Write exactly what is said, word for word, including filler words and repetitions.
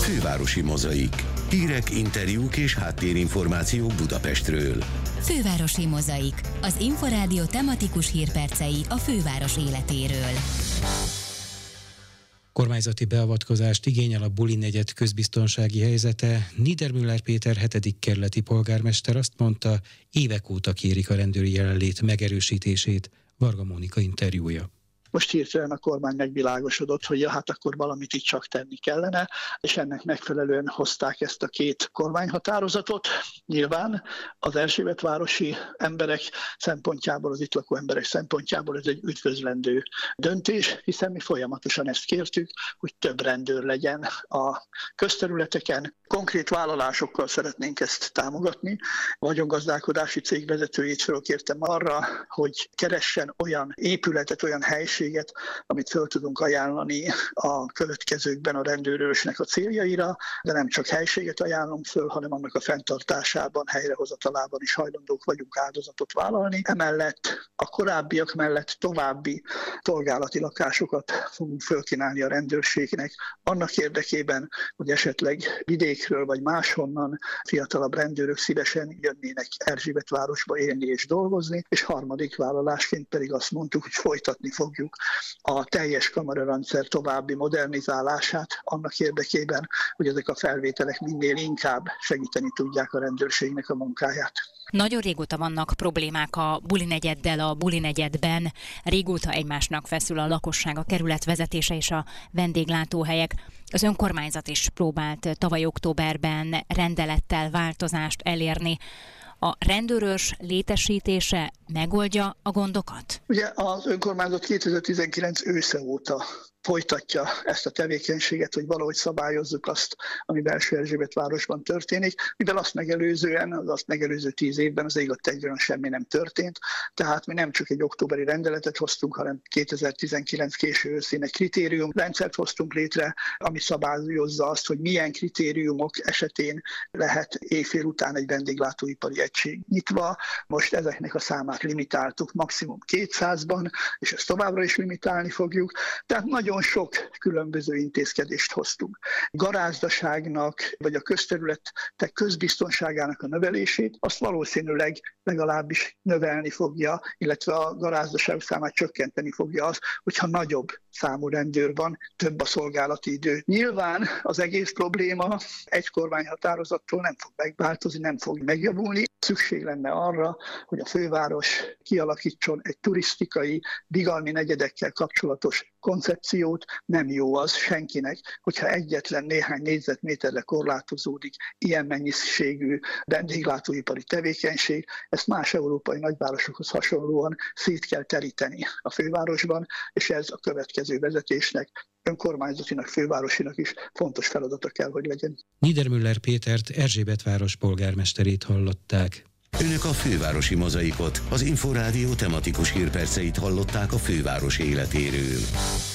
Fővárosi Mozaik. Hírek, interjúk és háttérinformációk Budapestről. Fővárosi Mozaik. Az Inforádió tematikus hírpercei a főváros életéről. Kormányzati beavatkozást igényel a Buli negyed közbiztonsági helyzete. Niedermüller Péter hetedik kerületi polgármester azt mondta, évek óta kérik a rendőri jelenlét megerősítését. Varga Mónika interjúja. Most hirtelen a kormány megvilágosodott, hogy ja, hát akkor valamit itt csak tenni kellene, és ennek megfelelően hozták ezt a két kormányhatározatot. Nyilván az erzsébetvárosi emberek szempontjából, az itt lakó emberek szempontjából ez egy üdvözlendő döntés, hiszen mi folyamatosan ezt kértük, hogy több rendőr legyen a közterületeken. Konkrét vállalásokkal szeretnénk ezt támogatni. A vagyongazdálkodási cég vezetőjét fölkértem arra, hogy keressen olyan épületet, olyan helységet, amit föl tudunk ajánlani a következőkben a rendőrőrsnek a céljaira, de nem csak helységet ajánlunk föl, hanem annak a fenntartásában, helyrehozatalában is hajlandók vagyunk áldozatot vállalni. Emellett a korábbiak mellett további szolgálati lakásokat fogunk fölkínálni a rendőrségnek, annak érdekében, hogy esetleg vidékről vagy máshonnan fiatalabb rendőrök szívesen jönnének Erzsébetvárosba élni és dolgozni, és harmadik vállalásként pedig azt mondtuk, hogy folytatni fogjuk a teljes kamerarendszer további modernizálását annak érdekében, hogy ezek a felvételek minél inkább segíteni tudják a rendőrségnek a munkáját. Nagyon régóta vannak problémák a Buli negyeddel, a Buli negyedben. Régóta egymásnak feszül a lakosság, a kerület vezetése és a vendéglátóhelyek. Az önkormányzat is próbált tavaly októberben rendelettel változást elérni. A rendőrös létesítése megoldja a gondokat? Ugye az önkormányzat kétezer-tizenkilenc ősze óta folytatja ezt a tevékenységet, hogy valahogy szabályozzuk azt, ami belső Erzsébetvárosban történik, mivel azt megelőzően, az azt megelőző tíz évben az ég egyben semmi nem történt, tehát mi nem csak egy októberi rendeletet hoztunk, hanem kétezer-tizenkilenc késő őszén egy kritériumrendszert hoztunk létre, ami szabályozza azt, hogy milyen kritériumok esetén lehet éjfél után egy vendéglátóipari egység nyitva. Most ezeknek a számát limitáltuk maximum kétszázban, és ezt továbbra is limitálni fogjuk. Tehát nagyon Nagyon sok különböző intézkedést hoztunk. Garázdaságnak, vagy a közterületek közbiztonságának a növelését, azt valószínűleg legalábbis növelni fogja, illetve a garázdaság számát csökkenteni fogja az, hogyha nagyobb számú rendőr van, több a szolgálati idő. Nyilván az egész probléma egy kormányhatározattól nem fog megváltozni, nem fog megjavulni. Szükség lenne arra, hogy a főváros kialakítson egy turisztikai, bigalmi negyedekkel kapcsolatos koncepciót. Nem jó az senkinek, hogyha egyetlen néhány négyzetméterre korlátozódik ilyen mennyiségű vendéglátóipari tevékenység. Ezt más európai nagyvárosokhoz hasonlóan szét kell teríteni a fővárosban, és ez a következő vezetésnek, önkormányzatinak, fővárosinak is fontos feladata kell, hogy legyen. Niedermüller Pétert, Erzsébetváros polgármesterét hallották. Önök a Fővárosi Mozaikot, az Inforádió tematikus hírperceit hallották a főváros életéről.